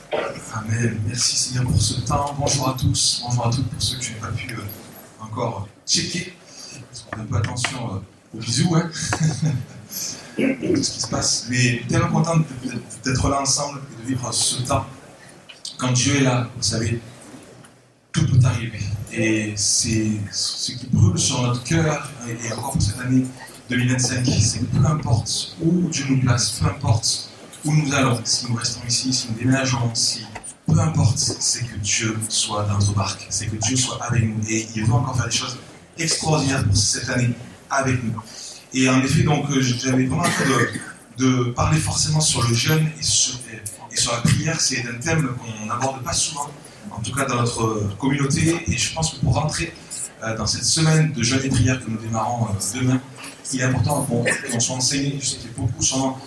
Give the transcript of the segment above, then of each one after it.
Amen. Merci Seigneur pour ce temps. Bonjour à tous. Bonjour à toutes pour ceux que je n'ai pas pu encore checker. Parce qu'on fait un peu attention aux bisous, hein. Tout ce qui se passe. Mais tellement content d'être là ensemble et de vivre ce temps. Quand Dieu est là, vous savez, tout peut arriver. Et c'est ce qui brûle sur notre cœur, et encore pour cette année 2025, c'est que peu importe où Dieu nous place, peu importe où nous allons, si nous restons ici, si nous déménageons, peu importe, c'est que Dieu soit dans nos barques, c'est que Dieu soit avec nous. Et il veut encore faire des choses extraordinaires pour cette année avec nous. Et en effet, donc, j'avais vraiment envie de parler forcément sur le jeûne et sur la prière. C'est un thème qu'on n'aborde pas souvent, en tout cas dans notre communauté. Et je pense que pour rentrer dans cette semaine de jeûne et prière que nous démarrons demain, il est important qu'on soit enseigné. Je sais qu'il y a beaucoup sûrement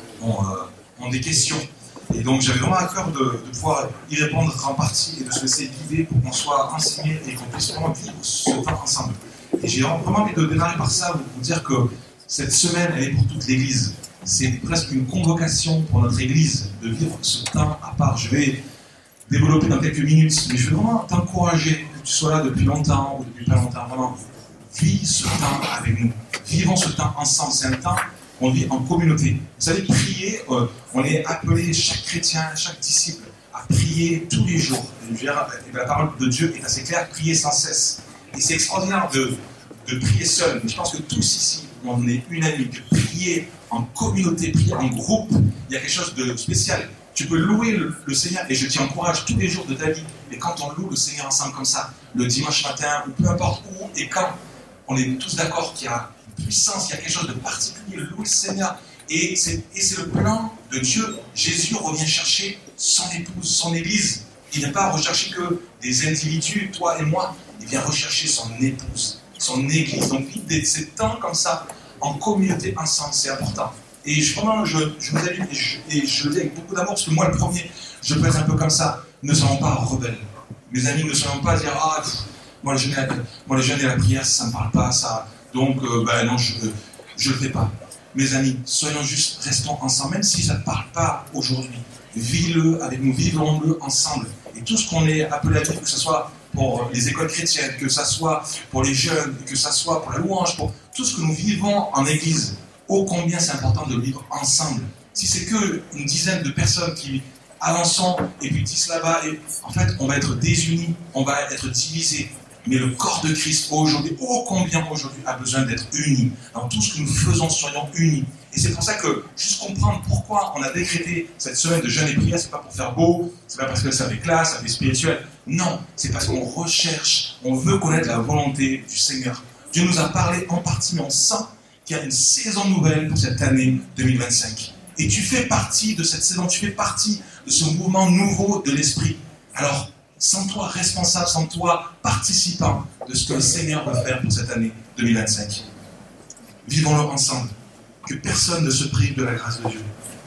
ont des questions. Et donc j'avais vraiment à cœur de pouvoir y répondre en partie et de se laisser guider pour qu'on soit enseigné et qu'on puisse vraiment vivre ce temps ensemble. Et j'ai vraiment envie de démarrer par ça, vous dire que cette semaine, elle est pour toute l'Église. C'est presque une convocation pour notre Église de vivre ce temps à part. Je vais développer dans quelques minutes, mais je veux vraiment t'encourager, que tu sois là depuis longtemps ou depuis pas longtemps, vraiment, vis ce temps avec nous. Vivons ce temps ensemble. C'est un temps qu'on vit en communauté. Vous savez, prier, on est appelé, chaque chrétien, chaque disciple, à prier tous les jours. Et la parole de Dieu est assez claire, prier sans cesse. Et c'est extraordinaire de prier seul. Mais je pense que tous ici, on est unanimes, que prier en communauté, prier en groupe, il y a quelque chose de spécial. Tu peux louer le Seigneur, et je t'y encourage tous les jours de ta vie. Et quand on loue le Seigneur ensemble comme ça, le dimanche matin, ou peu importe où et quand, on est tous d'accord qu'il y a une puissance, il y a quelque chose de particulier, louer le Seigneur. Et c'est le plan de Dieu. Jésus revient chercher son épouse, son Église. Il n'est pas à rechercher que des individus, toi et moi. Il vient rechercher son épouse, son Église. Donc vivre ces temps comme ça, en communauté ensemble, c'est important. Et vraiment, je vous invite, et je le dis avec beaucoup d'amour, parce que moi, le premier, je peux être un peu comme ça. Ne soyons pas rebelles. Mes amis, ne soyons pas dire « Ah, moi, le jeûne et la prière, ça ne me parle pas, ça. Donc, non, je ne le fais pas. » Mes amis, soyons juste, restons ensemble, même si ça ne parle pas aujourd'hui. Vis-le avec nous, vivons-le ensemble. Et tout ce qu'on est appelé à vivre, que ce soit pour les écoles chrétiennes, que ce soit pour les jeunes, que ce soit pour la louange, pour tout ce que nous vivons en Église, ô combien c'est important de le vivre ensemble. Si c'est qu'une dizaine de personnes qui avançons et puis disent là-bas, et en fait, on va être désunis, on va être divisés. Mais le corps de Christ aujourd'hui, ô combien aujourd'hui a besoin d'être unis. Dans tout ce que nous faisons, soyons unis. Et c'est pour ça que, juste comprendre pourquoi on a décrété cette semaine de jeûne et prière, c'est pas pour faire beau, c'est pas parce que ça fait classe, ça fait spirituel. Non, c'est parce qu'on recherche, on veut connaître la volonté du Seigneur. Dieu nous a parlé en partie, mais on sent qu'il y a une saison nouvelle pour cette année 2025. Et tu fais partie de cette saison, tu fais partie de ce mouvement nouveau de l'Esprit. Alors, sens-toi responsable, sens-toi participant de ce que le Seigneur va faire pour cette année 2025. Vivons-le ensemble. Que personne ne se prive de la grâce de Dieu.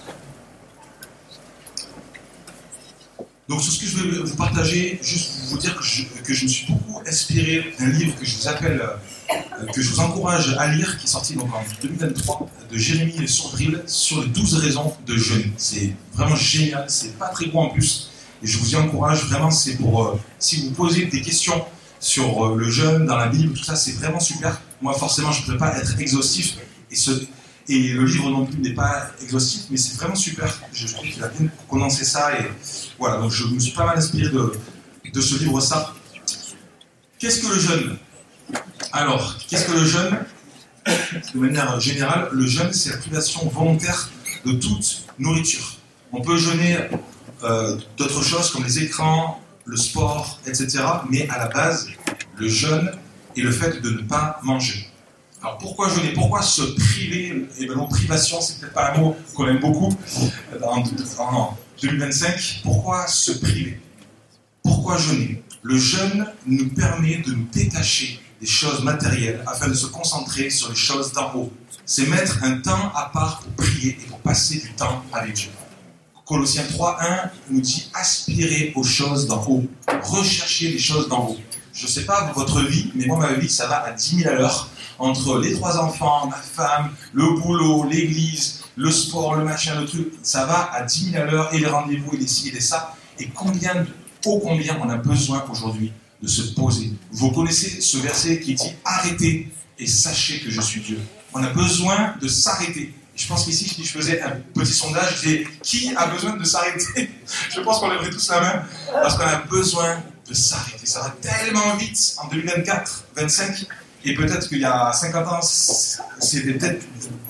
Donc, sur ce que je vais vous partager, juste vous dire que je me suis beaucoup inspiré d'un livre que je vous appelle, que je vous encourage à lire, qui est sorti donc en 2023, de Jérémie Sourdril, sur les 12 raisons de jeûne. C'est vraiment génial, c'est pas très gros en plus. Et je vous y encourage, vraiment, c'est pour, si vous posez des questions sur le jeûne, dans la Bible, tout ça, c'est vraiment super. Moi, forcément, je ne peux pas être exhaustif, et le livre non plus n'est pas exhaustif, mais c'est vraiment super. Je trouve qu'il a bien condensé ça, et voilà, donc je me suis pas mal inspiré de ce livre, ça. Qu'est-ce que le jeûne ? Alors, qu'est-ce que le jeûne ? De manière générale, le jeûne, c'est la privation volontaire de toute nourriture. On peut jeûner d'autres choses comme les écrans, le sport, etc. Mais à la base, le jeûne est le fait de ne pas manger. Alors pourquoi jeûner ? Pourquoi se priver ? Et bien, privation, c'est peut-être pas un mot qu'on aime beaucoup en 2025. Pourquoi se priver ? Pourquoi jeûner ? Le jeûne nous permet de nous détacher des choses matérielles afin de se concentrer sur les choses d'en haut. C'est mettre un temps à part pour prier et pour passer du temps avec Dieu. Colossiens 3.1 nous dit « Aspirez aux choses d'en haut. Recherchez les choses d'en haut. » Je ne sais pas votre vie, mais moi, ma vie, ça va à 10 000 à l'heure. Entre les 3 enfants, ma femme, le boulot, l'église, le sport, le machin, le truc, ça va à 10 000 à l'heure, et les rendez-vous, et les ci, et les ça. Et combien on a besoin aujourd'hui de se poser. Vous connaissez ce verset qui dit « Arrêtez et sachez que je suis Dieu ». On a besoin de s'arrêter. Je pense qu'ici, si je faisais un petit sondage, je disais « Qui a besoin de s'arrêter ?» Je pense qu'on lèverait tous la main, parce qu'on a besoin de s'arrêter. Ça va tellement vite en 2024, 25, et peut-être qu'il y a 50 ans, c'était peut-être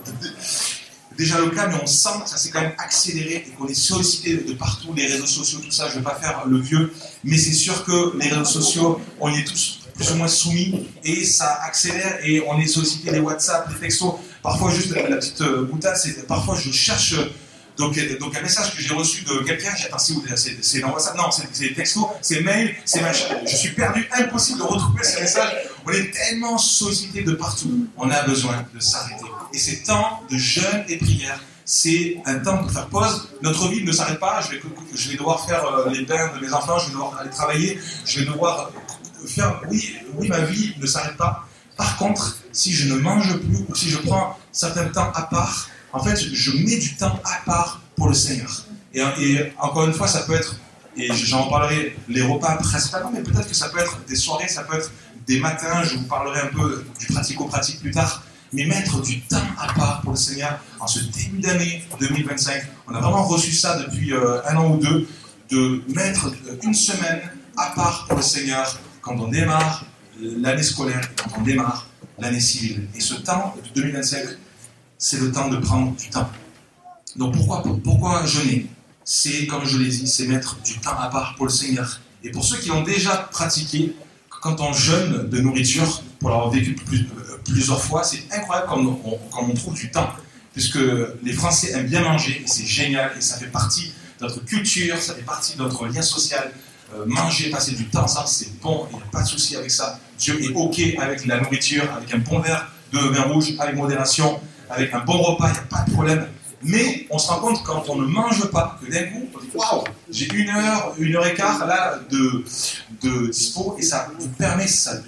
déjà le cas, mais on sent que ça s'est quand même accéléré et qu'on est sollicité de partout, les réseaux sociaux, tout ça. Je ne vais pas faire le vieux, mais c'est sûr que les réseaux sociaux, on y est tous plus ou moins soumis et ça accélère et on est sollicité, les WhatsApp, les textos. Parfois, juste la petite boutade, c'est parfois je cherche donc un message que j'ai reçu de quelqu'un, j'attends, c'est dans WhatsApp, non, c'est des textos, c'est mail, c'est machin. Je suis perdu, impossible de retrouver ces messages. On est tellement sollicité de partout, on a besoin de s'arrêter. Et ces temps de jeûne et prière, c'est un temps pour faire pause. Notre vie ne s'arrête pas. Je vais devoir faire les bains de mes enfants, je vais devoir aller travailler, je vais devoir faire... Oui, ma vie ne s'arrête pas. Par contre, si je ne mange plus ou si je prends certains temps à part, en fait, je mets du temps à part pour le Seigneur. Et encore une fois, ça peut être, et j'en parlerai, les repas principalement, mais peut-être que ça peut être des soirées, ça peut être des matins, je vous parlerai un peu du pratico-pratique plus tard. Mais mettre du temps à part pour le Seigneur en ce début d'année 2025. On a vraiment reçu ça depuis un an ou deux, de mettre une semaine à part pour le Seigneur quand on démarre l'année scolaire, quand on démarre l'année civile. Et ce temps de 2025, c'est le temps de prendre du temps. Donc pourquoi jeûner ? C'est, comme je l'ai dit, c'est mettre du temps à part pour le Seigneur. Et pour ceux qui l'ont déjà pratiqué, quand on jeûne de nourriture, pour l'avoir vécu plusieurs fois, c'est incroyable comme on trouve du temps, puisque les Français aiment bien manger, et c'est génial, et ça fait partie de notre culture, ça fait partie de notre lien social. Manger, passer du temps ensemble, c'est bon, il n'y a pas de souci avec ça. Dieu est OK avec la nourriture, avec un bon verre de vin rouge, avec modération, avec un bon repas, il n'y a pas de problème. Mais on se rend compte quand on ne mange pas, que d'un coup, on dit waouh, j'ai une heure et quart là de dispo, et ça nous permet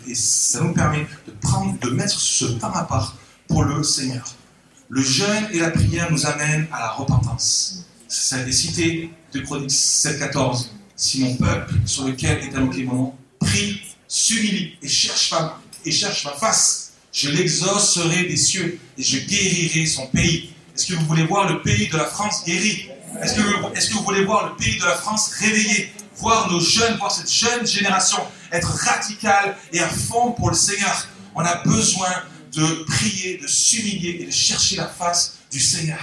de mettre ce temps à part pour le Seigneur. Le jeûne et la prière nous amènent à la repentance. Ça a été cité de Chroniques 7,14. Si mon peuple, sur lequel est invoqué mon nom, prie, s'humilie et cherche ma face, je l'exaucerai des cieux et je guérirai son pays. Est-ce que vous voulez voir le pays de la France guéri ? Est-ce que vous voulez voir le pays de la France réveillé ? Voir nos jeunes, voir cette jeune génération être radicale et à fond pour le Seigneur. On a besoin de prier, de s'humilier et de chercher la face du Seigneur.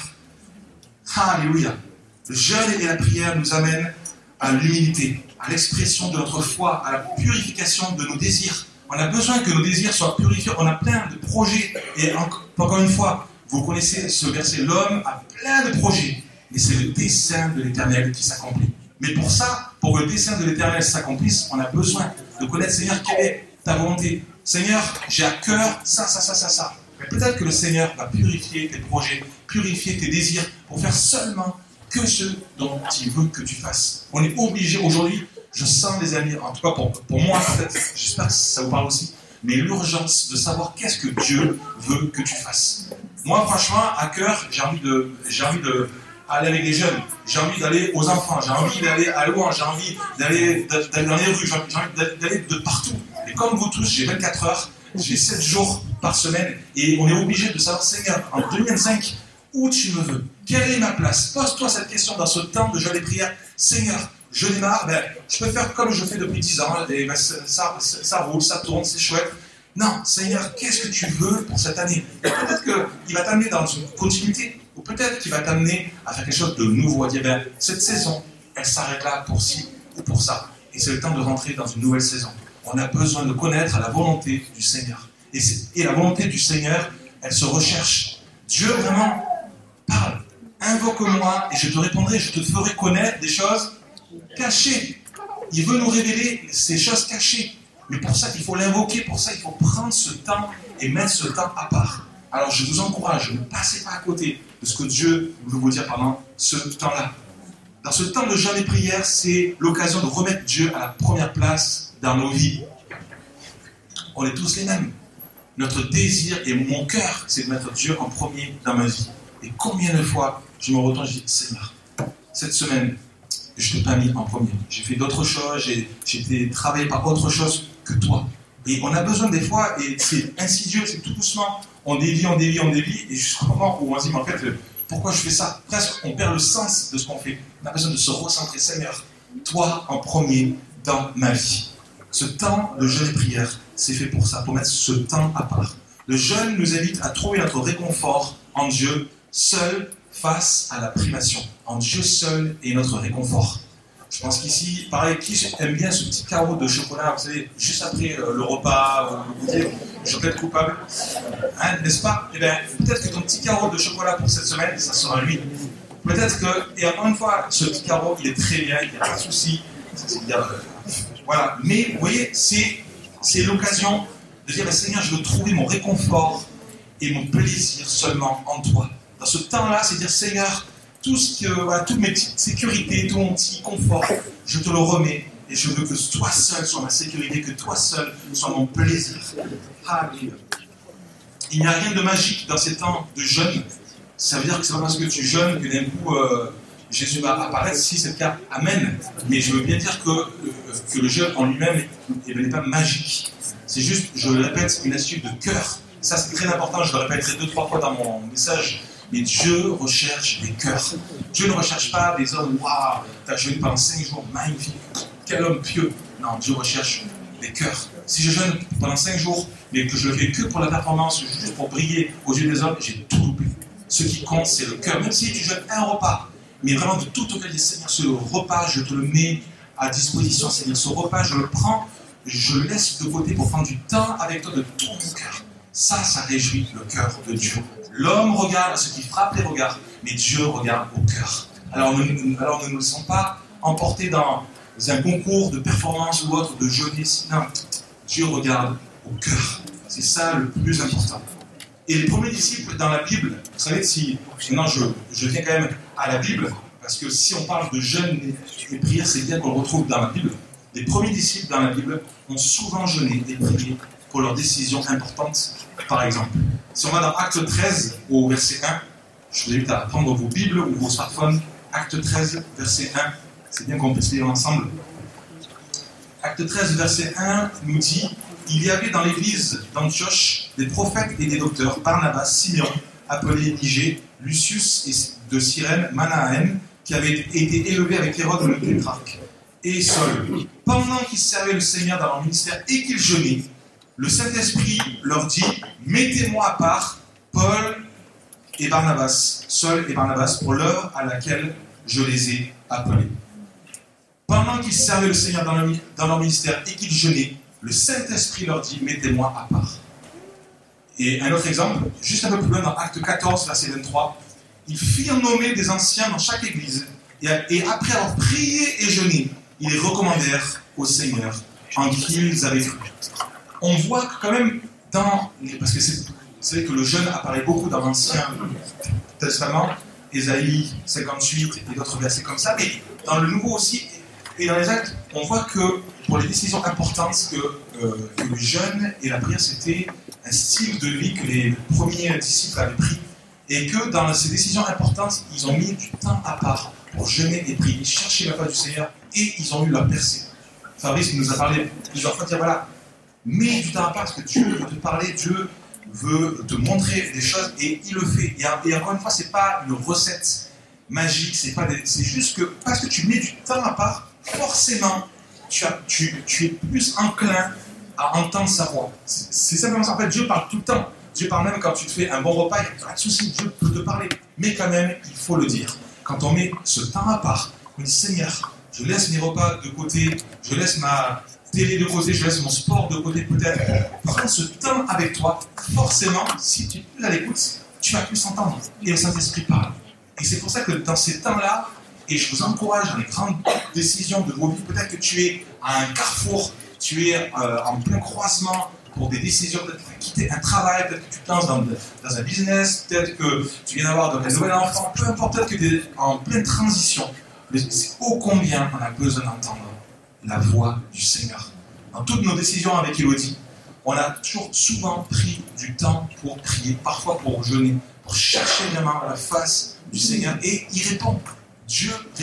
Alléluia. Le jeûne et la prière nous amènent à l'humilité, à l'expression de notre foi, à la purification de nos désirs. On a besoin que nos désirs soient purifiés. On a plein de projets. Et encore une fois, vous connaissez ce verset, l'homme a plein de projets, mais c'est le dessein de l'Éternel qui s'accomplit. Mais pour ça, pour que le dessein de l'Éternel s'accomplisse, on a besoin de connaître, Seigneur, quelle est ta volonté. Seigneur, j'ai à cœur ça. Mais peut-être que le Seigneur va purifier tes projets, purifier tes désirs, pour faire seulement que ce dont il veut que tu fasses. On est obligé aujourd'hui, je sens les amis, en tout cas pour moi, peut-être, j'espère que ça vous parle aussi, mais l'urgence de savoir qu'est-ce que Dieu veut que tu fasses. Moi, franchement, à cœur, j'ai envie de aller avec les jeunes, j'ai envie d'aller aux enfants, j'ai envie d'aller à Louange, j'ai envie d'aller dans les rues, j'ai envie d'aller de partout. Et comme vous tous, j'ai 24 heures, j'ai 7 jours par semaine, et on est obligé de savoir, Seigneur, en 2025, où tu me veux, quelle est ma place? Pose-toi cette question dans ce temps de jeûne et prière. Seigneur, je démarre, je peux faire comme je fais depuis 10 ans, et ça roule, ça tourne, c'est chouette. Non, Seigneur, qu'est-ce que tu veux pour cette année? Peut-être qu'il va t'amener dans une continuité, ou peut-être qu'il va t'amener à faire quelque chose de nouveau, à dire, cette saison, elle s'arrête là pour ci ou pour ça. Et c'est le temps de rentrer dans une nouvelle saison. On a besoin de connaître la volonté du Seigneur. Et la volonté du Seigneur, elle se recherche. Dieu vraiment parle. Invoque-moi et je te répondrai, je te ferai connaître des choses cachées. Il veut nous révéler ces choses cachées. Mais pour ça, il faut l'invoquer, pour ça, il faut prendre ce temps et mettre ce temps à part. Alors, je vous encourage, ne passez pas à côté de ce que Dieu veut vous dire pendant ce temps-là. Dans ce temps de jeûne et prière, c'est l'occasion de remettre Dieu à la première place dans nos vies. On est tous les mêmes. Notre désir et mon cœur, c'est de mettre Dieu en premier dans ma vie. Et combien de fois je me retourne et je dis, Seigneur, cette semaine, je t'ai pas mis en premier. J'ai fait d'autres choses, j'ai été travaillé par autre chose que toi. Et on a besoin des fois, et c'est insidieux, c'est tout doucement, on dévie, et jusqu'au moment où on se dit, mais en fait, pourquoi je fais ça? Presque, on perd le sens de ce qu'on fait. On a besoin de se recentrer, Seigneur, toi en premier dans ma vie. Ce temps de jeûne et prière, c'est fait pour ça, pour mettre ce temps à part. Le jeûne nous invite à trouver notre réconfort en Dieu, seul face à la privation. En Dieu seul est notre réconfort. Je pense qu'ici, pareil, qui aime bien ce petit carreau de chocolat, vous savez, juste après le repas, ou le goûter, je peux être coupable, hein, n'est-ce pas? Eh bien, peut-être que ton petit carreau de chocolat pour cette semaine, ça sera lui. Peut-être que, et encore une fois, ce petit carreau, il est très bien, il n'y a pas de souci. Voilà. Mais, vous voyez, c'est l'occasion de dire, Seigneur, je veux trouver mon réconfort et mon plaisir seulement en toi. Dans ce temps-là, c'est dire, Seigneur, toutes mes petites sécurités, tout mon petit confort, je te le remets. Et je veux que toi seul sois ma sécurité, que toi seul sois mon plaisir. Alléluia. Il n'y a rien de magique dans ces temps de jeûne. Ça veut dire que c'est pas parce que tu jeûnes que d'un coup Jésus va apparaître. Si c'est le cas, amen. Mais je veux bien dire que le jeûne en lui-même n'est pas magique. C'est juste, je le répète, une attitude de cœur. Ça, c'est très important. Je le répéterai 2-3 fois dans mon message. Mais Dieu recherche des cœurs. Dieu ne recherche pas des hommes, waouh, t'as jeûné pendant 5 jours, magnifique, quel homme pieux. Non, Dieu recherche des cœurs. Si je jeûne pendant 5 jours, mais que je le fais que pour la performance, juste pour briller aux yeux des hommes, j'ai tout loupé. Ce qui compte, c'est le cœur. Même si tu jeûnes un repas, mais vraiment de tout auquel, Seigneur, ce repas, je te le mets à disposition, Seigneur. Ce repas, je le prends, je le laisse de côté pour prendre du temps avec toi de tout mon cœur. Ça réjouit le cœur de Dieu. L'homme regarde à ce qui frappe les regards, mais Dieu regarde au cœur. Alors ne nous laissons pas emporter dans un concours de performance ou autre, de jeûner. Non, Dieu regarde au cœur. C'est ça le plus important. Et les premiers disciples dans la Bible, vous savez, si maintenant je viens quand même à la Bible, parce que si on parle de jeûne et prière, c'est bien qu'on le retrouve dans la Bible. Les premiers disciples dans la Bible ont souvent jeûné et prié pour leurs décisions importantes. Par exemple, si on va dans Acte 13 au verset 1, je vous invite à prendre vos Bibles ou vos smartphones. Acte 13, verset 1, c'est bien qu'on puisse lire ensemble. Acte 13, verset 1 nous dit: il y avait dans l'église d'Antioche des prophètes et des docteurs, Barnabas, Simeon, appelé Niger, Lucius de Cyrène, Manahen, qui avait été élevé avec Hérode le tétrarque, et Saul. Pendant qu'ils servaient le Seigneur dans leur ministère et qu'ils jeûnaient, le Saint-Esprit leur dit: mettez-moi à part Paul et Barnabas, Saul et Barnabas, pour l'heure à laquelle je les ai appelés. Pendant qu'ils servaient le Seigneur dans leur ministère et qu'ils jeûnaient, le Saint-Esprit leur dit: mettez-moi à part. Et un autre exemple, juste un peu plus loin dans Acte 14, verset 23, ils firent nommer des anciens dans chaque église, et après avoir prié et jeûné, ils les recommandèrent au Seigneur en qui ils avaient cru. On voit quand même parce que vous savez que le jeûne apparaît beaucoup dans l'Ancien Testament, Ésaïe 58 et d'autres versets comme ça, mais dans le Nouveau aussi, et dans les Actes, on voit que pour les décisions importantes, que le jeûne et la prière, c'était un style de vie que les premiers disciples avaient pris, et que dans ces décisions importantes, ils ont mis du temps à part pour jeûner et prier, chercher la face du Seigneur, et ils ont eu leur percée. Fabrice nous a parlé plusieurs fois de dire, voilà, mets du temps à part parce que Dieu veut te parler, Dieu veut te montrer des choses, et il le fait. Et encore une fois, c'est pas une recette magique, c'est juste que parce que tu mets du temps à part, forcément, tu es plus enclin à entendre sa voix. C'est simplement ça. En fait, Dieu parle tout le temps. Dieu parle même quand tu te fais un bon repas, il n'y a pas de souci, Dieu peut te parler. Mais quand même, il faut le dire. Quand on met ce temps à part, on dit: Seigneur, je laisse mes repas de côté, je laisse ma télé de côté, je laisse mon sport de côté peut-être. Prends ce temps avec toi. Forcément, si tu es plus à l'écoute, tu vas plus entendre. Et le Saint-Esprit parle. Et c'est pour ça que dans ces temps-là, et je vous encourage dans les grandes décisions de vos vies, peut-être que tu es à un carrefour, tu es en plein croisement pour des décisions, peut-être que tu as quitté un travail, peut-être que tu te lances dans un business, peut-être que tu viens d'avoir un nouvel enfant, peu importe, peut-être que tu es en pleine transition. Mais c'est ô combien on a besoin d'entendre la voix du Seigneur. Dans toutes nos décisions avec Élodie, on a souvent pris du temps pour prier, parfois pour jeûner, pour chercher vraiment la face du Seigneur, et il répond. Dieu répond.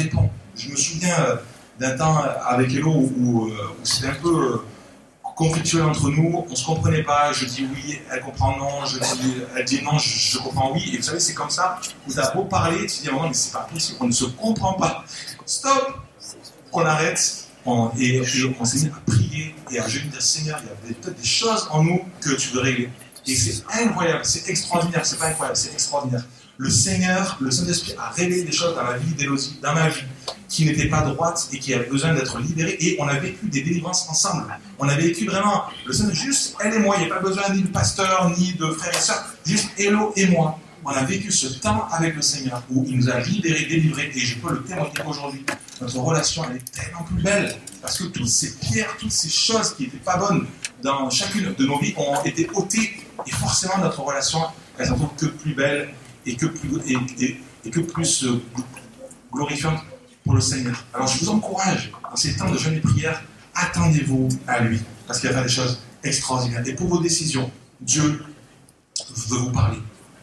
Je me souviens d'un temps avec Hello où c'était un peu conflictuel entre nous, on ne se comprenait pas, je dis oui, elle comprend non, elle dit non, je comprends oui, et vous savez, c'est comme ça, vous avez beau parler, tu dis à un moment, mais c'est pas possible, on ne se comprend pas. Stop, on arrête, et on s'est mis à prier et à jeûner, dire Seigneur, il y a peut-être des choses en nous que tu veux régler. Et c'est incroyable, c'est extraordinaire, c'est pas incroyable, c'est extraordinaire. Le Seigneur, le Saint-Esprit a révélé des choses dans la vie d'Élodie, dans ma vie, qui n'étaient pas droites et qui avaient besoin d'être libérées. Et on a vécu des délivrances ensemble. On a vécu vraiment, le Seigneur, juste elle et moi. Il n'y a pas besoin ni de pasteur, ni de frères et sœurs. Juste Hello et moi. On a vécu ce temps avec le Seigneur où il nous a libérés, délivrés. Et je peux le témoigner aujourd'hui. Notre relation, elle est tellement plus belle. Parce que toutes ces pierres, toutes ces choses qui n'étaient pas bonnes dans chacune de nos vies ont été ôtées. Et forcément, notre relation, elle s'en trouve que plus belle et que plus glorifiante pour le Seigneur. Alors je vous encourage, dans ces temps de jeûne et prière, attendez-vous à lui, parce qu'il va faire des choses extraordinaires. Et pour vos décisions, Dieu veut vous parler.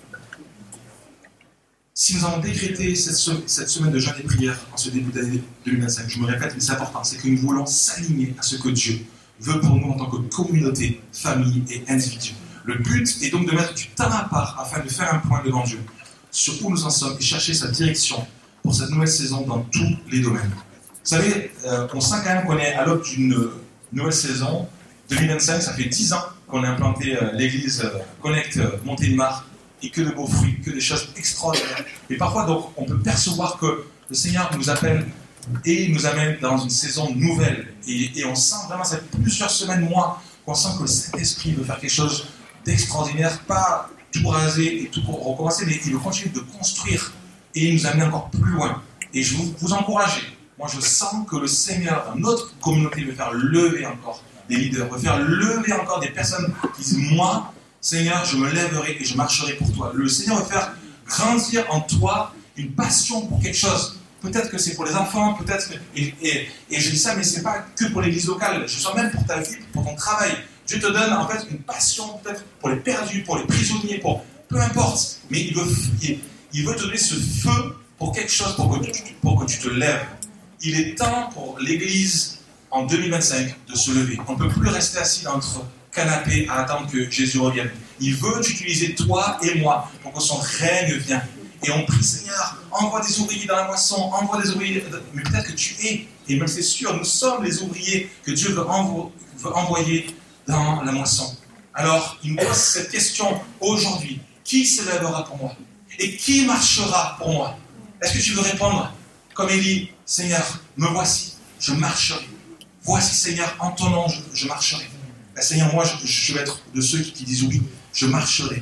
Si nous avons décrété cette semaine de jeûne et prière en ce début d'année 2025, je me répète, mais c'est important, c'est que nous voulons s'aligner à ce que Dieu veut pour nous en tant que communauté, famille et individu. Le but est donc de mettre du temps à part afin de faire un point devant Dieu sur où nous en sommes et chercher sa direction pour cette nouvelle saison dans tous les domaines. Vous savez, on sent quand même qu'on est à l'aube d'une nouvelle saison. 2025, ça fait 10 ans qu'on a implanté l'église Connect Montélimar et que de beaux fruits, que des choses extraordinaires. Et parfois, donc, on peut percevoir que le Seigneur nous appelle et nous amène dans une saison nouvelle. Et on sent vraiment, ça fait plusieurs semaines, mois, qu'on sent que le Saint-Esprit veut faire quelque chose d'extraordinaire, pas tout raser et tout recommencer, mais il veut continuer de construire et nous amener encore plus loin. Et je veux vous encourager. Moi, je sens que le Seigneur, dans notre communauté, veut faire lever encore des leaders, veut faire lever encore des personnes qui disent « Moi, Seigneur, je me lèverai et je marcherai pour toi. » Le Seigneur veut faire grandir en toi une passion pour quelque chose. Peut-être que c'est pour les enfants, peut-être que... Et je dis ça, mais ce n'est pas que pour l'église locale. Je sens même pour ta vie, pour ton travail. Dieu te donne en fait une passion peut-être pour les perdus, pour les prisonniers, pour peu importe. Mais il veut te donner ce feu pour quelque chose, pour que tu te lèves. Il est temps pour l'Église en 2025 de se lever. On ne peut plus rester assis dans notre canapé à attendre que Jésus revienne. Il veut utiliser toi et moi pour que son règne vienne. Et on prie, Seigneur, envoie des ouvriers dans la moisson, envoie des ouvriers. Mais peut-être que tu es, et même c'est sûr, nous sommes les ouvriers que Dieu veut envoyer dans la moisson. Alors, il nous pose cette question aujourd'hui. Qui se lèvera pour moi? Et qui marchera pour moi? Est-ce que tu veux répondre comme Élie? Seigneur, me voici, je marcherai. Voici, Seigneur, en ton nom, je marcherai. Ben, Seigneur, moi, je vais être de ceux qui disent oui, je marcherai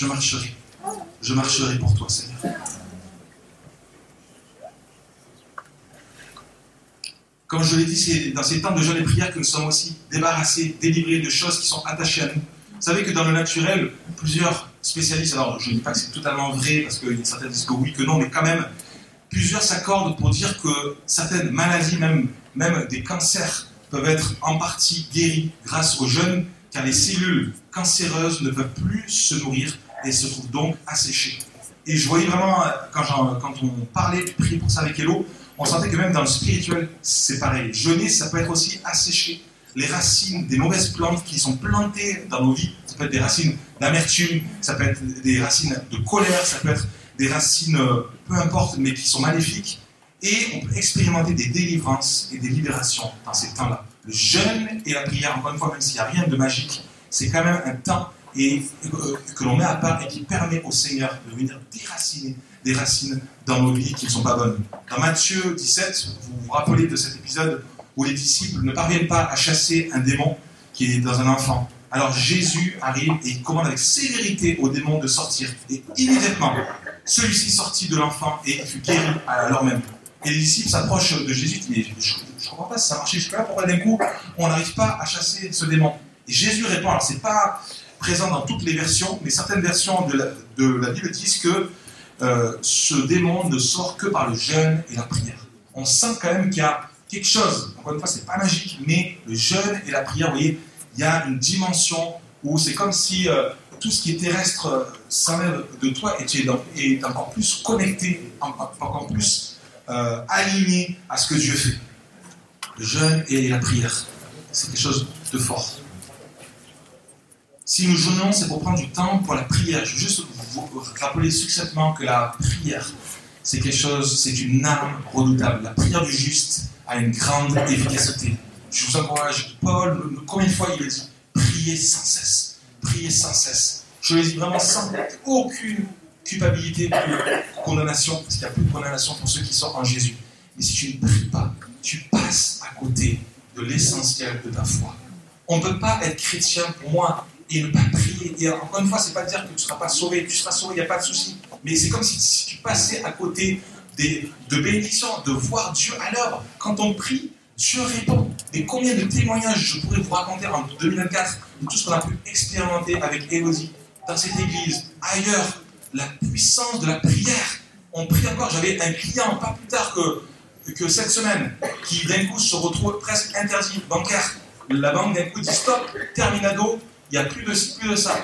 pour toi, Seigneur. Comme je l'ai dit, c'est dans ces temps de jeûne et prière que nous sommes aussi débarrassés, délivrés de choses qui sont attachées à nous. Vous savez que dans le naturel, plusieurs spécialistes, alors je ne dis pas que c'est totalement vrai, parce qu'il y a certains qui disent que oui, que non, mais quand même, plusieurs s'accordent pour dire que certaines maladies, même des cancers, peuvent être en partie guéris grâce au jeûne, car les cellules cancéreuses ne peuvent plus se nourrir et se trouvent donc asséchées. Et je voyais vraiment, quand on parlait, prier pour ça avec Hello, on sentait que même dans le spirituel, c'est pareil. Jeûner, ça peut être aussi assécher les racines des mauvaises plantes qui sont plantées dans nos vies. Ça peut être des racines d'amertume, ça peut être des racines de colère, ça peut être des racines, peu importe, mais qui sont maléfiques. Et on peut expérimenter des délivrances et des libérations dans ces temps-là. Le jeûne et la prière, encore une fois, même s'il n'y a rien de magique, c'est quand même un temps que l'on met à part et qui permet au Seigneur de venir déraciner des racines dans nos vies qui ne sont pas bonnes. Dans Matthieu 17, vous vous rappelez de cet épisode où les disciples ne parviennent pas à chasser un démon qui est dans un enfant. Alors Jésus arrive et il commande avec sévérité au démon de sortir. Et immédiatement, celui-ci sortit de l'enfant et fut guéri à l'heure même. Et les disciples s'approchent de Jésus et disent, je ne comprends pas si ça marchait jusque-là, pourquoi d'un coup on n'arrive pas à chasser ce démon? Et Jésus répond, alors c'est pas présent dans toutes les versions, mais certaines versions de la Bible disent que ce démon ne sort que par le jeûne et la prière. On sent quand même qu'il y a quelque chose, encore une fois c'est pas magique, mais le jeûne et la prière, vous voyez, il y a une dimension où c'est comme si tout ce qui est terrestre s'enlève de toi et tu es encore plus connecté, encore plus alignés à ce que Dieu fait. Le jeûne et la prière, c'est quelque chose de fort. Si nous jeûnons, c'est pour prendre du temps pour la prière. Je veux juste vous rappeler succinctement que la prière, c'est quelque chose, c'est une arme redoutable. La prière du juste a une grande efficacité. Je vous encourage, Paul, combien de fois il a dit, priez sans cesse. Priez sans cesse. Je le dis vraiment sans aucune culpabilité, plus condamnation, parce qu'il n'y a plus de condamnation pour ceux qui sont en Jésus. Mais si tu ne pries pas, tu passes à côté de l'essentiel de ta foi. On ne peut pas être chrétien pour moi et ne pas prier. Et encore une fois, c'est pas dire que tu ne seras pas sauvé. Tu seras sauvé, il n'y a pas de souci. Mais c'est comme si tu passais à côté de bénédictions, de voir Dieu à l'œuvre. Quand on prie, Dieu répond. Et combien de témoignages je pourrais vous raconter en 2024 de tout ce qu'on a pu expérimenter avec Élodie, dans cette église, ailleurs, la puissance de la prière. On prie encore. J'avais un client, pas plus tard que cette semaine, qui d'un coup se retrouve presque interdit bancaire. La banque d'un coup dit stop, terminado, il n'y a plus de ça.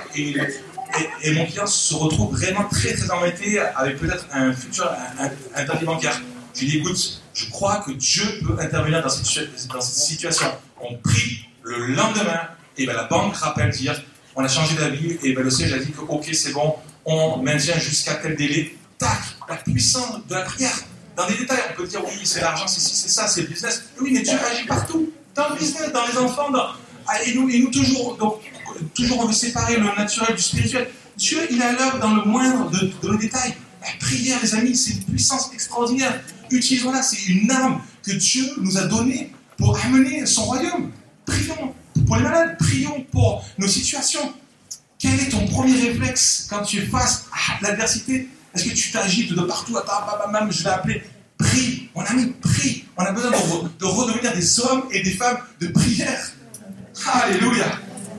Et mon client se retrouve vraiment très très embêté avec peut-être un futur interdit bancaire. Je lui dis écoute, je crois que Dieu peut intervenir dans cette situation. On prie le lendemain, et la banque rappelle dire on a changé d'avis, et le siège a dit que ok c'est bon, on maintient jusqu'à tel délai. Tac, la puissance de la prière. Dans des détails, on peut dire oui, c'est l'argent, c'est ci, c'est ça, c'est le business. Oui, mais Dieu agit partout. Dans le business, dans les enfants, et nous toujours, toujours on veut séparer le naturel du spirituel. Dieu, il est à l'œuvre dans le moindre de nos détails. La prière, les amis, c'est une puissance extraordinaire. Utilisons-la, c'est une arme que Dieu nous a donnée pour amener son royaume. Prions pour les malades, prions pour nos situations. Quel est ton premier réflexe quand tu es face à l'adversité? Est-ce que tu t'agites de partout? Attends, même je vais appeler. Prie, mon ami, prie. On a besoin de redevenir des hommes et des femmes de prière. Alléluia.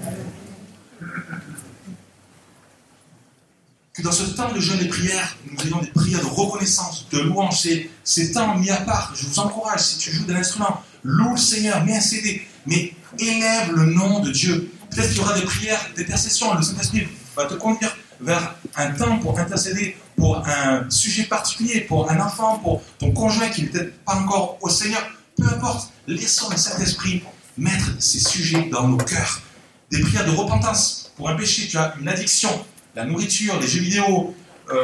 Que dans ce temps de jeûne et prière, nous ayons des prières de reconnaissance, de louange. Ces temps mis à part. Je vous encourage, si tu joues d'un instrument, loue le Seigneur, mets un CD, mais élève le nom de Dieu. Peut-être qu'il y aura des prières, des intercessions. Le Saint-Esprit va te conduire vers un temps pour intercéder pour un sujet particulier, pour un enfant, pour ton conjoint qui n'est peut-être pas encore au Seigneur. Peu importe, laissons le Saint-Esprit mettre ces sujets dans nos cœurs. Des prières de repentance pour un péché, tu as une addiction, la nourriture, les jeux vidéo,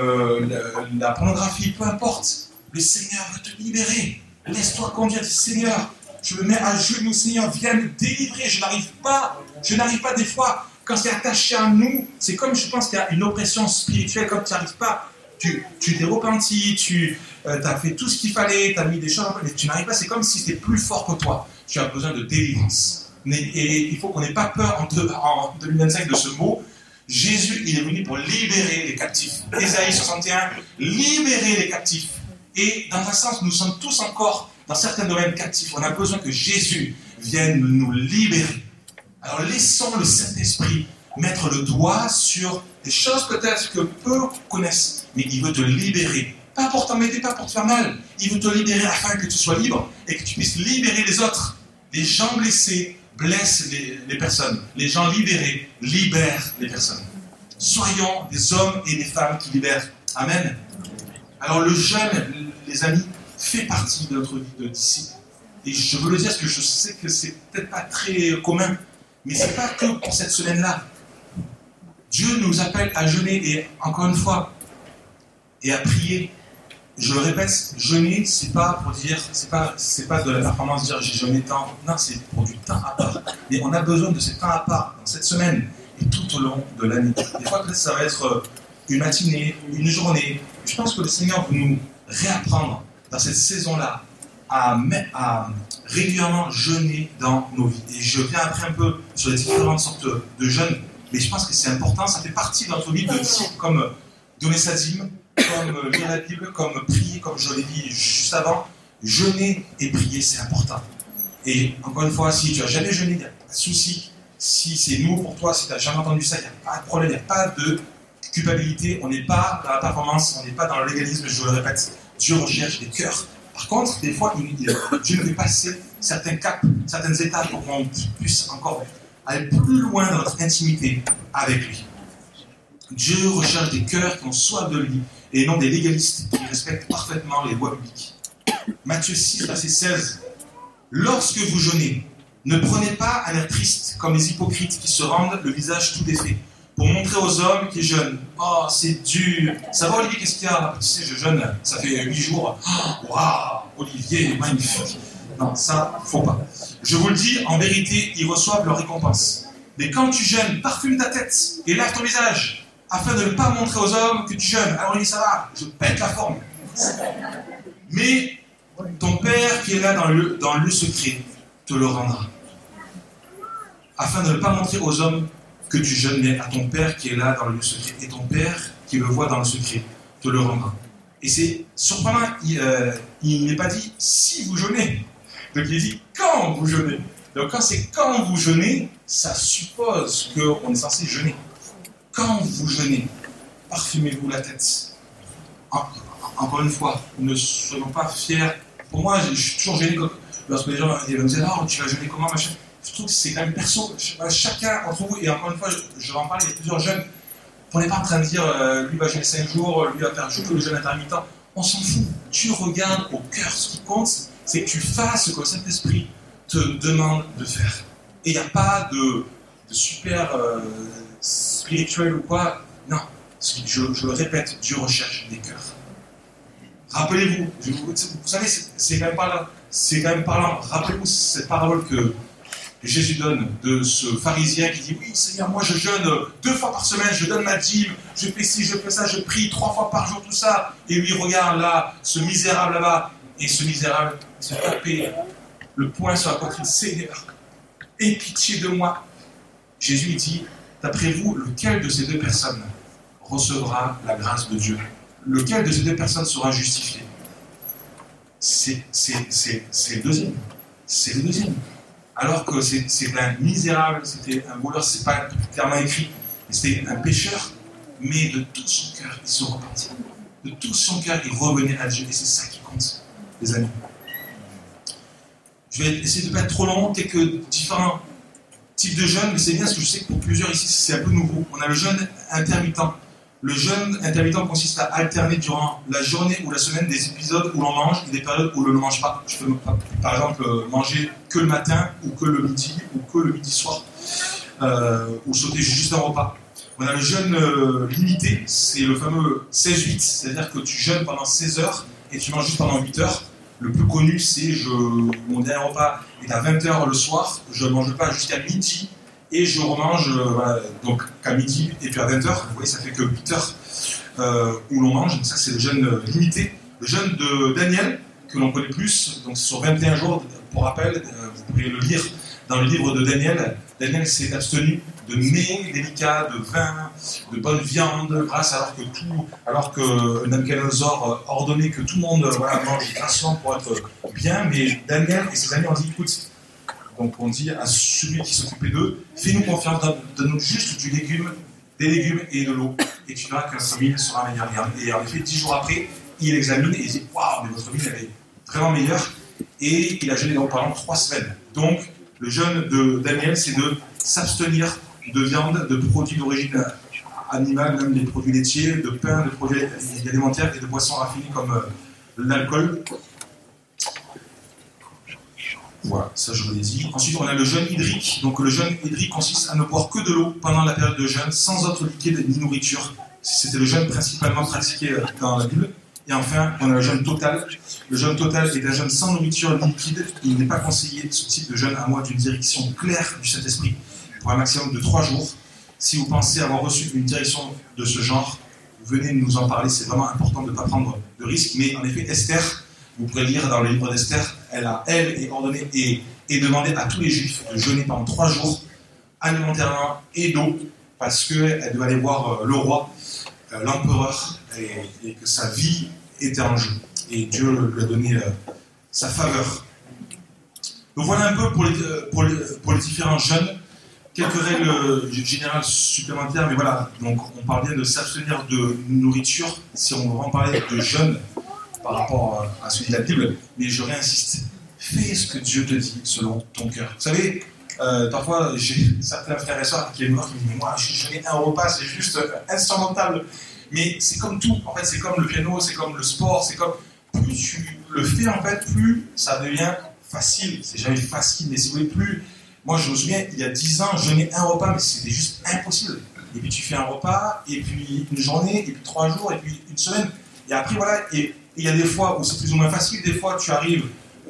la pornographie, peu importe. Le Seigneur veut te libérer. Laisse-toi conduire, dis Seigneur, je me mets à genoux, Seigneur, viens me délivrer. Je n'arrive pas des fois. Quand c'est attaché à nous, c'est comme je pense qu'il y a une oppression spirituelle, comme tu n'y arrives pas. Tu t'es repenti, tu as fait tout ce qu'il fallait, tu as mis des choses en place, mais tu n'arrives pas, c'est comme si c'était plus fort que toi. Tu as besoin de délivrance. Et il faut qu'on n'ait pas peur en 2025 de ce mot. Jésus, il est venu pour libérer les captifs. Ésaïe 61, libérer les captifs. Et dans un sens, nous sommes tous encore, dans certains domaines, captifs. On a besoin que Jésus vienne nous libérer. Alors laissons le Saint-Esprit mettre le doigt sur des choses peut-être que peu connaissent, mais il veut te libérer. Pas pour t'embêter, pas pour te faire mal. Il veut te libérer afin que tu sois libre et que tu puisses libérer les autres. Les gens blessés blessent les personnes. Les gens libérés libèrent les personnes. Soyons des hommes et des femmes qui libèrent. Amen. Alors le jeûne, les amis, fait partie de notre vie de disciples. Et je veux le dire parce que je sais que c'est peut-être pas très commun. Mais ce n'est pas que pour cette semaine-là. Dieu nous appelle à jeûner et encore une fois, et à prier. Je le répète, jeûner, c'est pas pour dire, c'est pas de la performance, dire j'ai jeûné tant. Non, c'est pour du temps à part. Et on a besoin de ce temps à part dans cette semaine et tout au long de l'année. Des fois, peut-être ça va être une matinée, une journée. Je pense que le Seigneur veut nous réapprendre dans cette saison-là à régulièrement jeûner dans nos vies. Et je viens après un peu sur les différentes sortes de jeûnes, mais je pense que c'est important, ça fait partie de notre vie de disciple, comme donner sa dîme, comme lire la Bible, comme prier, comme je l'ai dit juste avant. Jeûner et prier, c'est important. Et encore une fois, si tu n'as jamais jeûné, il n'y a pas de souci. Si c'est nouveau pour toi, si tu n'as jamais entendu ça, il n'y a pas de problème, il n'y a pas de culpabilité. On n'est pas dans la performance, on n'est pas dans le légalisme, je le répète. Dieu recherche des cœurs. Par contre, des fois, Dieu nous fait passer certains caps, certaines étapes pour qu'on puisse encore aller plus loin dans notre intimité avec lui. Dieu recherche des cœurs qui ont soif de lui et non des légalistes qui respectent parfaitement les lois bibliques. Matthieu 6, verset 16. Lorsque vous jeûnez, ne prenez pas un air triste comme les hypocrites qui se rendent le visage tout défait pour montrer aux hommes qu'ils jeûnent. Oh, c'est dur. Ça va, Olivier, qu'est-ce qu'il y a? Tu sais, je jeûne, ça fait 8 jours. Waouh, Olivier, magnifique. Non, ça, faut pas. Je vous le dis, en vérité, ils reçoivent leur récompense. Mais quand tu jeûnes, parfume ta tête et lave ton visage, afin de ne pas montrer aux hommes que tu jeûnes. Alors il dit, ça va, je pète la forme. Mais ton Père qui est là dans le secret te le rendra. Afin de ne pas montrer aux hommes que tu jeûnes, mais à ton Père qui est là dans le lieu secret. Et ton Père qui le voit dans le secret te le rendra. Et c'est surprenant, il n'est pas dit si vous jeûnez. Donc il est dit quand vous jeûnez. Donc quand c'est quand vous jeûnez, ça suppose qu'on est censé jeûner. Quand vous jeûnez, parfumez-vous la tête. Encore une fois, ne soyons pas fiers. Pour moi, je suis toujours gêné lorsque les gens me disent « Oh, tu vas jeûner comment, machin ?» Je trouve que c'est quand même perso. Chacun entre vous, et encore une fois, je vais en parler, il y a plusieurs jeunes. On n'est pas en train de dire lui va jeûner 5 jours, lui va faire juste le jeûne intermittent. On s'en fout. Tu regardes au cœur. Ce qui compte, c'est que tu fasses ce que le Saint-Esprit te demande de faire. Et il n'y a pas de super spirituel ou quoi. Non. Je le répète, Dieu recherche des cœurs. Rappelez-vous, vous savez, c'est quand même parlant. Rappelez-vous cette parole que Jésus donne de ce pharisien qui dit « Oui, Seigneur, moi je jeûne 2 fois par semaine, je donne ma dîme, je fais ci, je fais ça, je prie 3 fois par jour, tout ça. » Et lui regarde là, ce misérable là-bas, et ce misérable se tapait le poing sur la poitrine « Seigneur, aie pitié de moi. » Jésus dit « D'après vous, lequel de ces 2 personnes recevra la grâce de Dieu? Lequel de ces 2 personnes sera justifié? » C'est le deuxième. C'est le deuxième. Alors que c'est un misérable, c'était un voleur, c'est pas clairement écrit, c'était un pécheur, mais de tout son cœur, il se repentit. De tout son cœur, il revenait à Dieu, et c'est ça qui compte, les amis. Je vais essayer de ne pas être trop long, quelques différents types de jeûne, mais c'est bien parce que je sais que pour plusieurs ici, c'est un peu nouveau. On a le jeûne intermittent. Le jeûne intermittent consiste à alterner durant la journée ou la semaine des épisodes où l'on mange et des périodes où l'on ne mange pas. Je peux par exemple manger que le matin ou que le midi ou que le midi soir ou sauter juste un repas. On a le jeûne limité, c'est le fameux 16-8, c'est-à-dire que tu jeûnes pendant 16 heures et tu manges juste pendant 8 heures. Le plus connu, c'est mon dernier repas est à 20 heures le soir, je ne mange pas jusqu'à midi. Et je remange donc à midi et puis à 20h, vous voyez, ça fait que 8 heures où l'on mange. Donc ça, c'est le jeûne limité. Le jeûne de Daniel, que l'on connaît plus, donc c'est sur 21 jours. Pour rappel, vous pourrez le lire dans le livre de Daniel. Daniel s'est abstenu de mets délicats, de vin, de bonne viande, grâce alors que Nabuchodonosor ordonnait que tout le monde mange grassement pour être bien. Mais Daniel et ses amis ont dit, écoute, donc on dit à celui qui s'occupait d'eux, fais-nous confiance, donne-nous juste des légumes et de l'eau, et tu verras que notre mine sera meilleure. Et en effet, 10 jours après, il examine et il dit, waouh, mais votre mine elle est vraiment meilleure. Et il a jeûné donc pendant 3 semaines. Donc le jeûne de Daniel, c'est de s'abstenir de viande, de produits d'origine animale, même des produits laitiers, de pain, de produits alimentaires et de boissons raffinées comme l'alcool. Voilà, ça je vous l'ai dit. Ensuite, on a le jeûne hydrique. Donc le jeûne hydrique consiste à ne boire que de l'eau pendant la période de jeûne, sans autre liquide ni nourriture. C'était le jeûne principalement pratiqué dans la Bible. Et enfin, on a le jeûne total. Le jeûne total est un jeûne sans nourriture ni liquide. Il n'est pas conseillé ce type de jeûne à moins d'une direction claire du Saint-Esprit pour un maximum de 3 jours. Si vous pensez avoir reçu une direction de ce genre, venez nous en parler. C'est vraiment important de ne pas prendre de risques. Mais en effet, Esther, vous pourrez lire dans le livre d'Esther, elle est ordonnée et demandé à tous les Juifs de jeûner pendant 3 jours, alimentairement et d'eau, parce qu'elle devait aller voir le roi, l'empereur, et que sa vie était en jeu. Et Dieu lui a donné sa faveur. Donc voilà un peu pour les différents jeûnes. Quelques règles générales supplémentaires, mais voilà, donc on parle bien de s'abstenir de nourriture, si on va en parler de jeûne, par rapport à celui de la Bible, mais je réinsiste, fais ce que Dieu te dit selon ton cœur. Vous savez, parfois j'ai certains frères et sœurs qui viennent me voir qui me disent, moi je jeûne un repas, c'est juste insurmontable. Mais c'est comme tout, en fait c'est comme le piano, c'est comme le sport, c'est comme plus le fait, en fait, plus ça devient facile. C'est jamais facile, mais si vous voulez, plus... Moi, je me souviens, il y a 10 ans, jeûner un repas, mais c'était juste impossible. Et puis tu fais un repas, et puis une journée, et puis 3 jours, et puis une semaine. Et après, voilà, et il y a des fois où c'est plus ou moins facile. Des fois, tu arrives,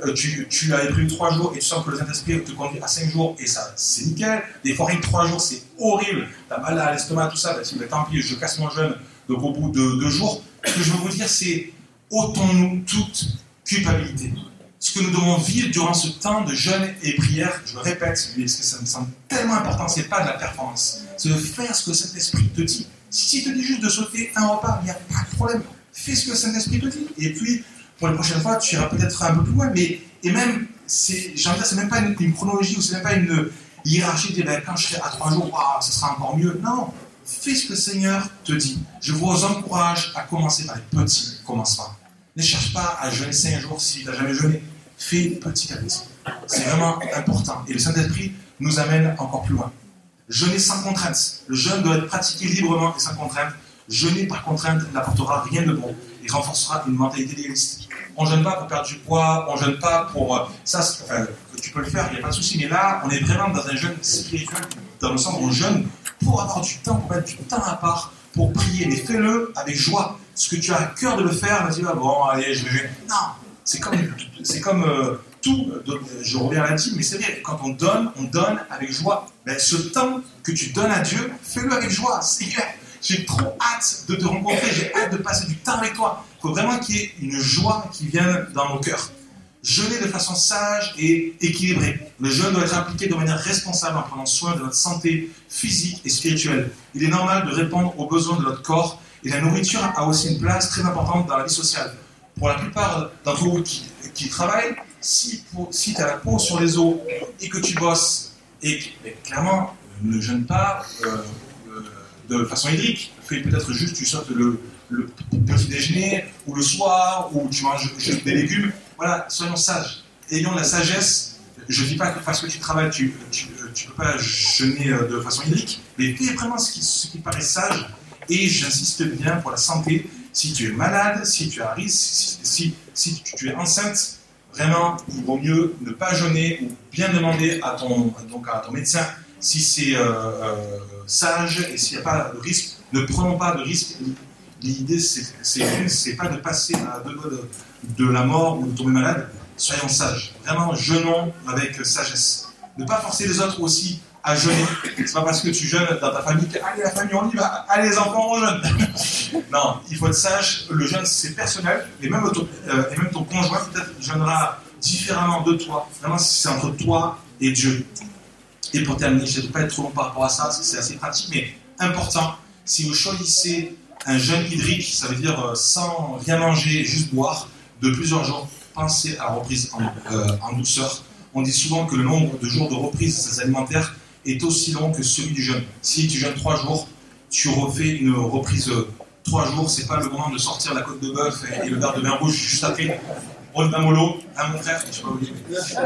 tu avais prévu 3 jours, et tu sens que le Saint-Esprit te conduit à 5 jours, et ça, c'est nickel. Des fois, rien que 3 jours, c'est horrible. T'as mal à l'estomac, tout ça. Tu dis, tant pis, je casse mon jeûne. Donc au bout de 2 jours, ce que je veux vous dire, c'est ôtons-nous toute culpabilité. Ce que nous devons vivre durant ce temps de jeûne et prière, je le répète, parce que ça me semble tellement important, c'est pas de la performance. C'est de faire ce que Saint-Esprit te dit. Si tu te dis juste de sauter un repas, il n'y a pas de problème. Fais ce que Saint-Esprit te dit. Et puis, pour les prochaines fois, tu iras peut-être un peu plus loin, mais et même, c'est même pas une chronologie, ou c'est même pas une hiérarchie de quand je serai à 3 jours, wow, ça sera encore mieux. Non, fais ce que le Seigneur te dit. Je vous encourage à commencer par les petits commencements. Ne cherche pas à jeûner 5 jours si tu n'as jamais jeûné. Fais petit à petit. C'est vraiment important. Et le Saint-Esprit nous amène encore plus loin. Jeûner sans contrainte. Le jeûne doit être pratiqué librement et sans contrainte. Jeûner par contrainte n'apportera rien de bon et renforcera une mentalité idéaliste. On ne jeûne pas pour perdre du poids, on ne jeûne pas pour... tu peux le faire, il n'y a pas de souci. Mais là, on est vraiment dans un jeûne spirituel, dans le sens où on jeûne pour avoir du temps, pour mettre du temps à part, pour prier. Mais fais-le avec joie. Ce que tu as à cœur de le faire, vas-y, bon, allez, je vais jeûner. Non, c'est comme tout, je reviens à la dîme, mais c'est vrai, quand on donne avec joie. Ben, ce temps que tu donnes à Dieu, fais-le avec joie. Seigneur, j'ai trop hâte de te rencontrer, j'ai hâte de passer du temps avec toi. Il faut vraiment qu'il y ait une joie qui vienne dans nos cœurs. Jeûner de façon sage et équilibrée. Le jeûne doit être appliqué de manière responsable en prenant soin de notre santé physique et spirituelle. Il est normal de répondre aux besoins de notre corps et la nourriture a aussi une place très importante dans la vie sociale. Pour la plupart d'entre vous qui travaillent, si tu as la peau sur les os et que tu bosses, et clairement, ne jeûne pas de façon hydrique. Fais peut-être juste, tu sautes le petit déjeuner, ou le soir, ou tu manges juste des légumes. Voilà, soyons sages. Ayons la sagesse. Je ne dis pas que parce que tu travailles, tu ne peux pas jeûner de façon hydrique, mais fais vraiment ce qui paraît sage. Et j'insiste bien pour la santé. Si tu es malade, si tu as risque, si tu es enceinte, vraiment, il vaut mieux ne pas jeûner ou bien demander à ton médecin si c'est sage et s'il n'y a pas de risque. Ne prenons pas de risque. L'idée, c'est pas de passer à deux doigts de la mort ou de tomber malade. Soyons sages. Vraiment, jeûnons avec sagesse. Ne pas forcer les autres aussi à jeûner. C'est pas parce que tu jeûnes dans ta famille que allez la famille on y va, allez les enfants on jeûne. Non, il faut être sage. Le jeûne c'est personnel et même ton conjoint peut-être jeûnera différemment de toi. Vraiment c'est entre toi et Dieu. Et pour terminer, je ne vais pas être trop long par rapport à ça parce que c'est assez pratique mais important. Si vous choisissez un jeûne hydrique, ça veut dire sans rien manger, juste boire de plusieurs jours, pensez à la reprise en douceur. On dit souvent que le nombre de jours de reprise alimentaire est aussi long que celui du jeûne. Si tu jeûnes 3 jours, tu refais une reprise 3 jours, c'est pas le moment de sortir la côte de bœuf et le verre de vin rouge juste après. Rôle d'un mollo, à mon frère, je sais pas où il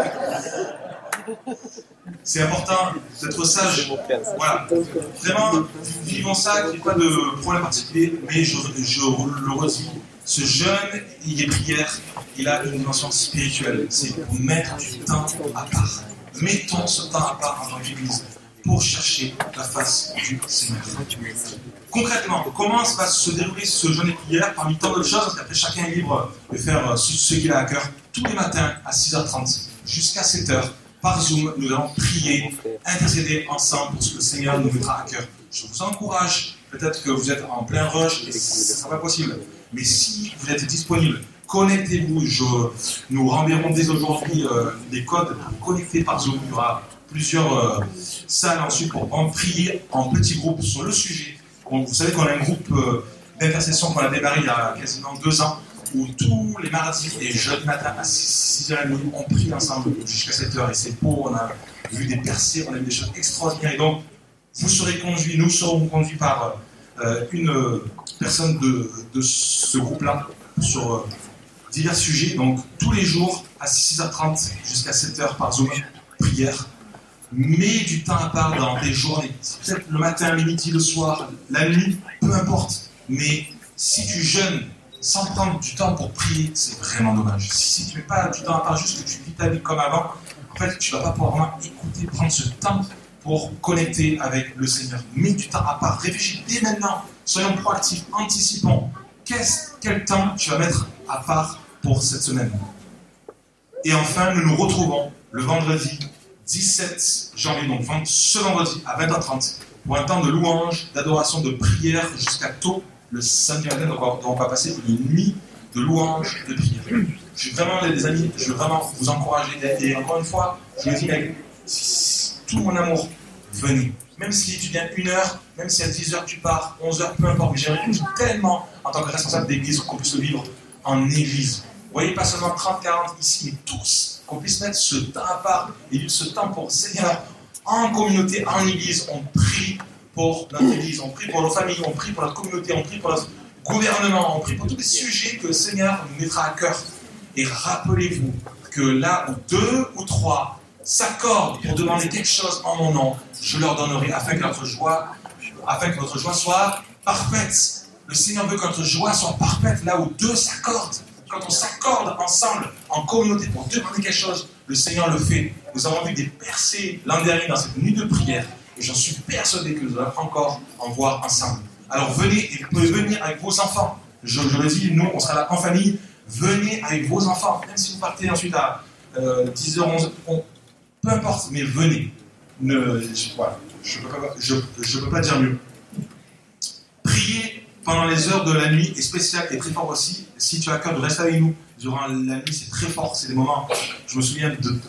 est. C'est important d'être sage. Voilà. Vraiment, vivons ça, qu'il n'y ait pas de problème particulier, mais je le redis, ce jeûne, il est prière, il a une dimension spirituelle. C'est pour mettre du temps à part. Mettons ce temps à part en tant qu'Église pour chercher la face du Seigneur. Concrètement, comment va se dérouler ce jeûne et prière parmi tant d'autres choses, parce qu'après chacun est libre de faire ce qu'il a à cœur. Tous les matins à 6h30 jusqu'à 7h, par Zoom, nous allons prier, intercéder ensemble pour ce que le Seigneur nous mettra à cœur. Je vous encourage, peut-être que vous êtes en plein rush et ce ne sera pas possible, mais si vous êtes disponible, connectez-vous. Nous renverrons dès aujourd'hui des codes pour connecter par Zoom. Il y aura plusieurs salles ensuite pour prier en petits groupes sur le sujet. Vous savez qu'on a un groupe d'intercession qu'on a démarré il y a quasiment 2 ans, où tous les mardis et jeudi matin à 6h30, on prie ensemble jusqu'à 7h. Et c'est beau, on a vu des percées, on a vu des choses extraordinaires. Et donc, vous serez conduits, nous serons conduits par une personne de ce groupe-là sur divers sujets. Donc, tous les jours à 6h30 jusqu'à 7h par Zoom, prière. Mets du temps à part dans tes journées. Peut-être le matin, le midi, le soir, la nuit, peu importe. Mais si tu jeûnes sans prendre du temps pour prier, c'est vraiment dommage. Si tu ne mets pas du temps à part, juste que tu vis ta vie comme avant, en fait, tu ne vas pas pouvoir vraiment écouter, prendre ce temps pour connecter avec le Seigneur. Mets du temps à part, réfléchis dès maintenant, soyons proactifs, anticipons. Quel temps tu vas mettre à part pour cette semaine? Et enfin, nous nous retrouvons le vendredi 17 janvier, donc ce vendredi à 20h30, pour un temps de louange, d'adoration, de prière jusqu'à tôt le samedi matin. Donc on va passer une nuit de louange, de prière. Je veux vraiment, les amis, je veux vraiment vous encourager. Et encore une fois, je me dis avec tout mon amour, venez. Même si tu viens 1 heure, même si à 10h tu pars, 11h, peu importe, mais j'aimerais tellement, en tant que responsable d'église, qu'on puisse le vivre en église. Vous voyez, pas seulement 30, 40 ici, mais tous, qu'on puisse mettre ce temps à part et vivre ce temps pour le Seigneur, en communauté, en église. On prie pour notre église, on prie pour nos familles, on prie pour notre communauté, on prie pour notre gouvernement, on prie pour tous les sujets que le Seigneur nous mettra à cœur. Et rappelez-vous que là où 2 ou 3 s'accordent pour demander quelque chose en mon nom, je leur donnerai afin que notre joie soit parfaite. Le Seigneur veut que notre joie soit parfaite là où 2 s'accordent. Quand on s'accorde ensemble, en communauté, pour demander quelque chose, le Seigneur le fait. Nous avons vu des percées l'an dernier dans cette nuit de prière, et j'en suis persuadé que nous allons encore en voir ensemble. Alors venez, et vous pouvez venir avec vos enfants. Je le dis, nous, on sera là en famille. Venez avec vos enfants, même si vous partez ensuite à 10h, 11h, peu importe, mais venez. Voilà, je ne peux pas dire mieux. Priez pendant les heures de la nuit est spécial et très fort aussi. Si tu as à cœur de rester avec nous durant la nuit, c'est très fort. C'est des moments, je me souviens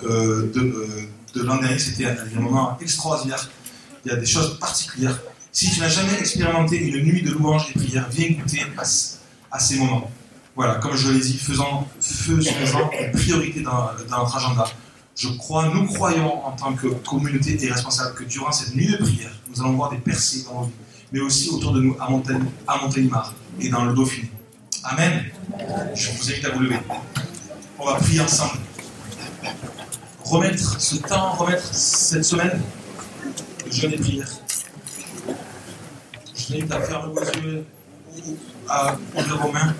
de l'an dernier, c'était un moment extraordinaire. Il y a des choses particulières. Si tu n'as jamais expérimenté une nuit de louange et prière, viens écouter à ces moments. Voilà, comme je l'ai dit, faisons-en une priorité dans notre agenda. Nous croyons en tant que communauté et responsable que durant cette nuit de prière, nous allons voir des percées dans nos vies, mais aussi autour de nous à Montélimar et dans le Dauphiné. Amen. Je vous invite à vous lever. On va prier ensemble. Remettre ce temps, remettre cette semaine de jeûne et prière. Je vous invite à fermer vos yeux ou à ouvrir vos mains.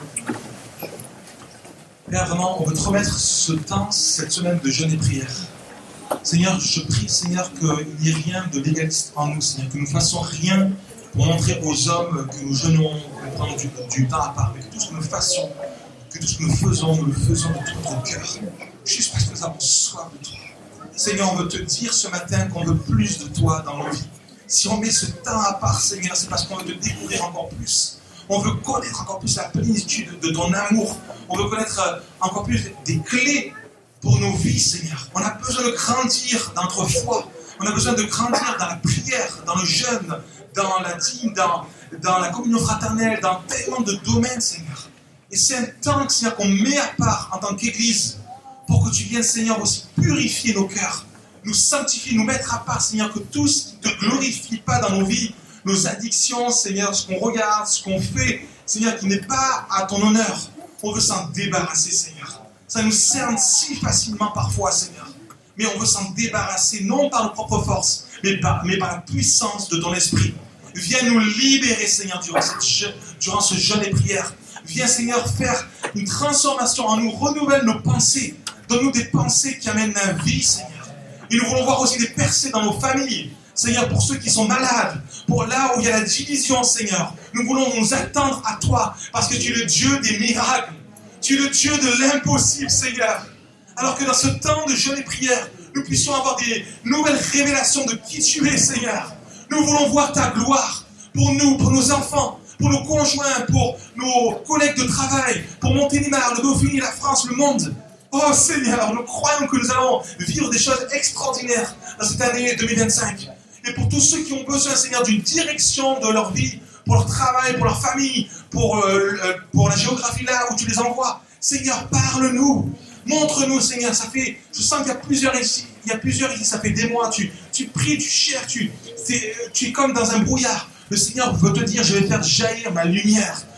Père, vraiment, on veut te remettre ce temps, cette semaine de jeûne et prière. Seigneur, je prie, Seigneur, qu'il n'y ait rien de légaliste en nous, Seigneur, que nous ne fassions rien pour montrer aux hommes que nous jeûnons, que nous prenons du temps à part, mais que tout ce que nous fassions, que tout ce que nous le faisons de tout notre cœur, juste parce que nous avons soif de toi. Seigneur, on veut te dire ce matin qu'on veut plus de toi dans nos vies. Si on met ce temps à part, Seigneur, c'est parce qu'on veut te découvrir encore plus. On veut connaître encore plus la plénitude de ton amour. On veut connaître encore plus des clés pour nos vies, Seigneur. On a besoin de grandir dans notre foi. On a besoin de grandir dans la prière, dans le jeûne, dans la dîme, dans la communion fraternelle, dans tellement de domaines, Seigneur. Et c'est un temps, Seigneur, qu'on met à part en tant qu'Église pour que tu viennes, Seigneur, aussi purifier nos cœurs, nous sanctifier, nous mettre à part, Seigneur, que tout ce qui ne te glorifie pas dans nos vies, nos addictions, Seigneur, ce qu'on regarde, ce qu'on fait, Seigneur, qui n'est pas à ton honneur, on veut s'en débarrasser, Seigneur. Ça nous cerne si facilement parfois, Seigneur. Mais on veut s'en débarrasser, non par nos propres forces, mais par la puissance de ton esprit. Viens nous libérer, Seigneur, durant ce jeûne et prière. Viens, Seigneur, faire une transformation en nous, renouvelle nos pensées. Donne-nous des pensées qui amènent la vie, Seigneur. Et nous voulons voir aussi des percées dans nos familles. Seigneur, pour ceux qui sont malades, pour là où il y a la division, Seigneur, nous voulons nous attendre à toi, parce que tu es le Dieu des miracles. Tu es le Dieu de l'impossible, Seigneur. Alors que dans ce temps de jeûne et prière, nous puissions avoir des nouvelles révélations de qui tu es, Seigneur. Nous voulons voir ta gloire pour nous, pour nos enfants, pour nos conjoints, pour nos collègues de travail, pour Montélimar, le Dauphiné, la France, le monde. Oh Seigneur, nous croyons que nous allons vivre des choses extraordinaires dans cette année 2025. Et pour tous ceux qui ont besoin, Seigneur, d'une direction de leur vie, pour leur travail, pour leur famille, pour la géographie là où tu les envoies. Seigneur, parle-nous. Montre-nous, Seigneur. Je sens qu'il y a plusieurs ici. Ça fait des mois. Tu pries, tu cherches. Tu es comme dans un brouillard. Le Seigneur veut te dire, je vais faire jaillir ma lumière.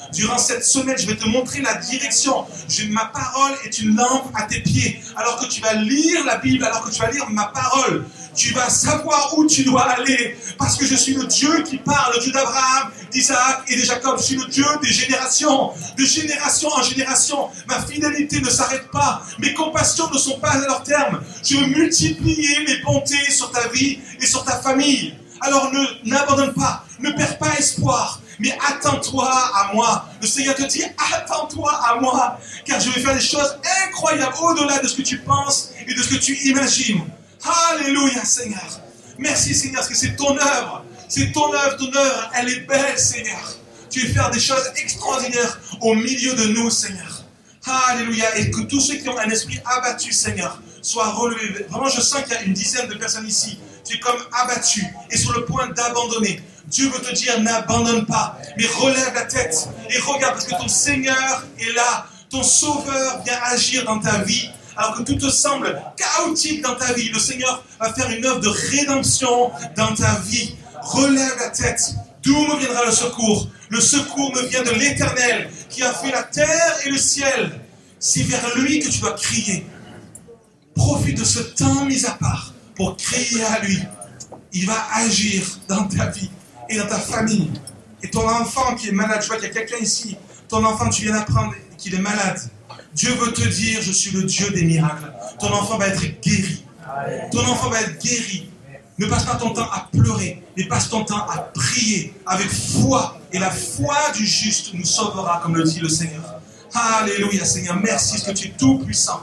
Durant cette semaine, je vais te montrer la direction. Ma parole est une lampe à tes pieds. Alors que tu vas lire la Bible, alors que tu vas lire ma parole, tu vas savoir où tu dois aller. Parce que je suis le Dieu qui parle, le Dieu d'Abraham, d'Isaac et de Jacob. Je suis le Dieu des générations. De génération en génération, ma fidélité ne s'arrête pas. Mes compassions ne sont pas à leur terme. Je veux multiplier mes bontés sur ta vie et sur ta famille. Alors n'abandonne pas, ne perds pas espoir, mais attends-toi à moi. Le Seigneur te dit, attends-toi à moi, car je vais faire des choses incroyables au-delà de ce que tu penses et de ce que tu imagines. Alléluia, Seigneur. Merci, Seigneur, parce que c'est ton œuvre. C'est ton œuvre, elle est belle, Seigneur. Tu veux faire des choses extraordinaires au milieu de nous, Seigneur. Alléluia. Et que tous ceux qui ont un esprit abattu, Seigneur, soient relevés. Vraiment, je sens qu'il y a une dizaine de personnes ici. Tu es comme abattu et sur le point d'abandonner. Dieu veut te dire, n'abandonne pas, mais relève la tête et regarde, parce que ton Seigneur est là. Ton Sauveur vient agir dans ta vie. Alors que tout te semble chaotique dans ta vie, le Seigneur va faire une œuvre de rédemption dans ta vie. Relève la tête. D'où me viendra le secours? Le secours me vient de l'Éternel qui a fait la terre et le ciel. C'est vers lui que tu dois crier. Profite de ce temps mis à part pour crier à lui. Il va agir dans ta vie et dans ta famille. Et ton enfant qui est malade, je vois qu'il y a quelqu'un ici, ton enfant, tu viens d'apprendre qu'il est malade. Dieu veut te dire, je suis le Dieu des miracles. Ton enfant va être guéri. Ton enfant va être guéri. Ne passe pas ton temps à pleurer, mais passe ton temps à prier avec foi. Et la foi du juste nous sauvera, comme le dit le Seigneur. Alléluia, Seigneur. Merci parce que tu es tout puissant.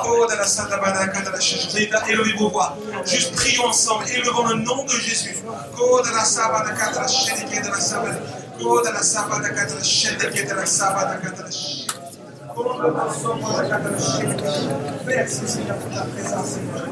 Élevez vos voix. Juste prions ensemble. Élevons le nom de Jésus. Merci, Seigneur, pour ta présence, Seigneur.